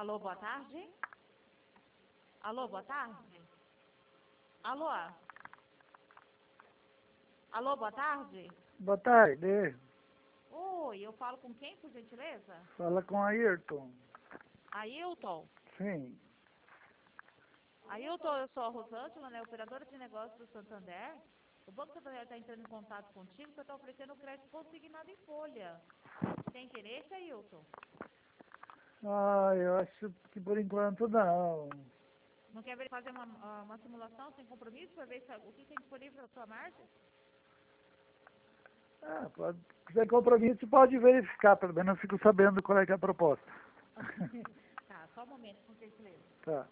Alô, boa tarde? Alô, boa tarde? Alô? Alô, boa tarde? Boa tarde. Oi, eu falo com quem, por gentileza? Fala com Ayrton. Ailton? Sim. Ailton, eu sou a Rosângela, né, operadora de negócios do Santander. O Banco Santander está entrando em contato contigo, que eu estou oferecendo crédito consignado em folha. Tem interesse, Ailton? Eu acho que por enquanto não. Não quer fazer uma simulação sem compromisso para ver o que tem disponível na sua margem? Sem compromisso pode verificar, pelo menos eu fico sabendo qual é que é a proposta. Tá, só um momento, com gentileza. Tá.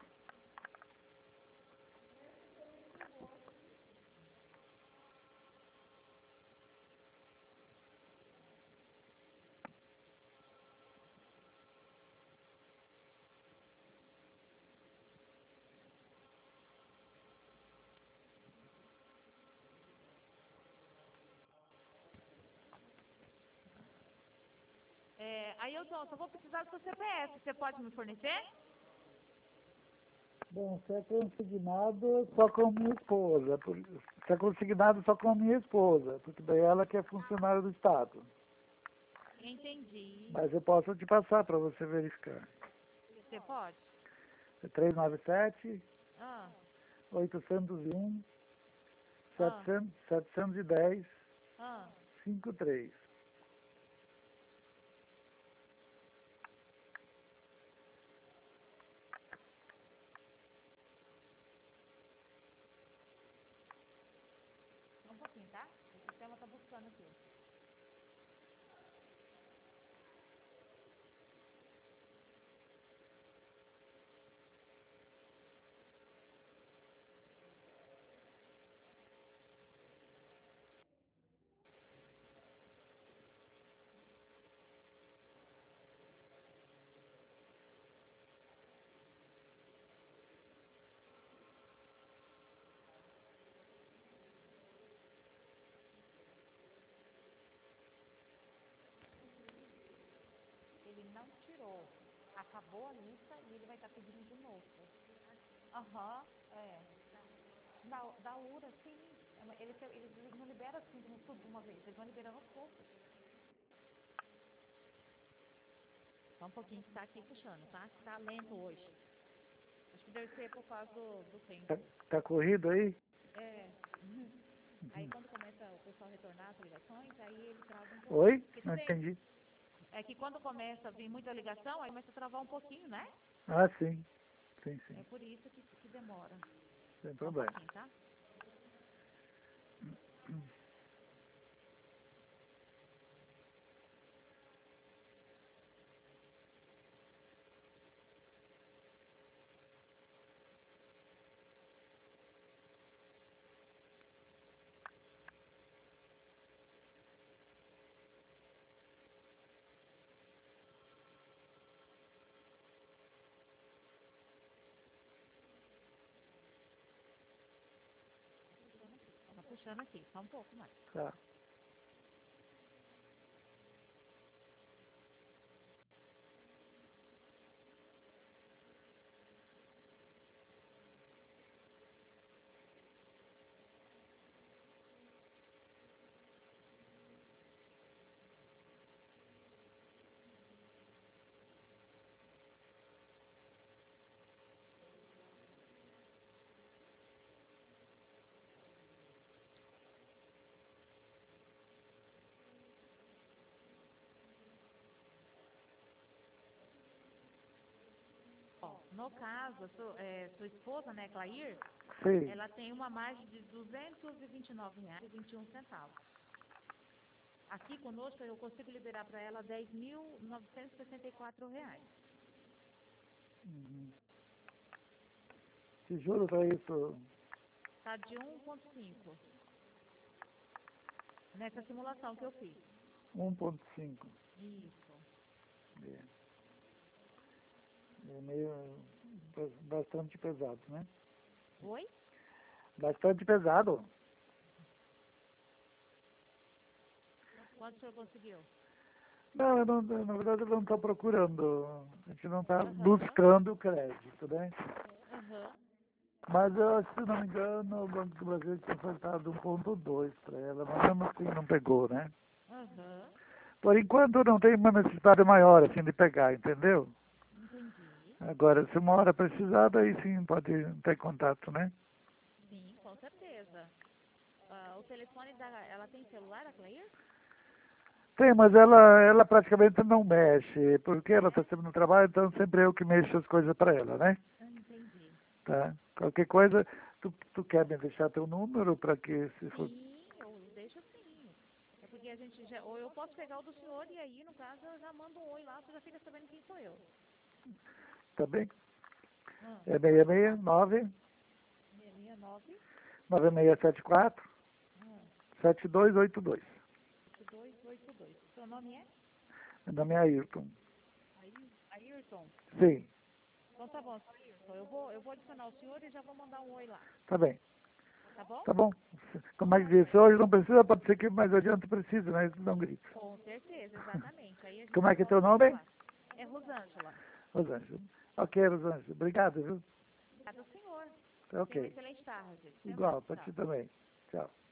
Ailton, só vou precisar do seu CPF. Você pode me fornecer? Bom, se é consignado só com minha esposa. Se é consignado só com minha esposa, porque daí ela que é funcionária do Estado. Entendi. Mas eu posso te passar para você verificar. Você pode? É 397 Ah, 801 ah, 710 ah. 53. Só um pouquinho, tá? O sistema tá buscando aqui. Ele não tirou. Acabou a lista e ele vai estar pedindo de novo. Aham, é. Da URA, sim. Eles não liberam assim tudo de uma vez. Eles vão liberando aos poucos. Só um pouquinho que tá aqui puxando, tá? Tá lento hoje. Acho que deve ser por causa do tempo. Tá corrido aí? É. Aí quando começa o pessoal retornar as ligações, aí ele trava um pouquinho. Oi? Porque Não tudo entendi. é que quando começa a vir muita ligação, aí começa a travar um pouquinho, né? Ah, sim. Sim, sim. É por isso que demora. Sem Só um problema. pouquinho, tá? Tá puxando aqui, só um pouco mais. Tá. Ó, no caso, sua esposa, né, Clair, Sim. ela tem uma margem de R$ 229,21. Aqui conosco eu consigo liberar para ela R$ 10.964. Uhum. Que juro tá isso? Tá de 1,5 nessa simulação que eu fiz. 1,5. Isso. É. É meio bastante pesado, né? Oi? Bastante pesado. Quanto o senhor conseguiu? Não, eu não, na verdade eu não estou procurando, a gente não está Aham, buscando o crédito, né? aham. Mas eu acho que, se não me engano, o Banco do Brasil tinha ofertado 1,2 para ela, mas mesmo assim não pegou, né? Aham, Por enquanto não tem uma necessidade maior assim de pegar, entendeu? entendi. Agora, se uma hora precisar, daí sim pode ter contato, né? Sim, com certeza. Ah, o telefone da. Ela tem celular, a Clair? Tem, mas ela praticamente não mexe, porque ela está É? sempre no trabalho, então sempre eu que mexo as coisas para ela, né? Entendi. Tá? Qualquer coisa, tu quer me deixar teu número para que se for. Sim, eu deixo sim. É porque a gente já. Ou eu posso pegar o do senhor e aí, no caso, eu já mando um oi lá, você já fica sabendo quem sou eu. Tá bem? É Pode falar. 669 669 9674 ah, 7282. 8282. Seu nome é? Meu nome é Ayrton. Ayrton. Sim, Então tá bom, seu Ayrton. Eu vou adicionar o senhor e já vou mandar um oi lá. tá bem. Tá bom? Tá bom. Então Como é tá que bom. disse, hoje não precisa, pode ser que mais adiante precise, né? Não grita. Com certeza, exatamente. Aí a Como gente é que é teu volta a se nome? falar. É Rosângela. Rosângela. Ok, Rosângela. Obrigado, viu? Obrigada ao senhor. Tenha uma Ok. excelente tarde. Até Igual, mais. para ti Tchau. também. Tchau.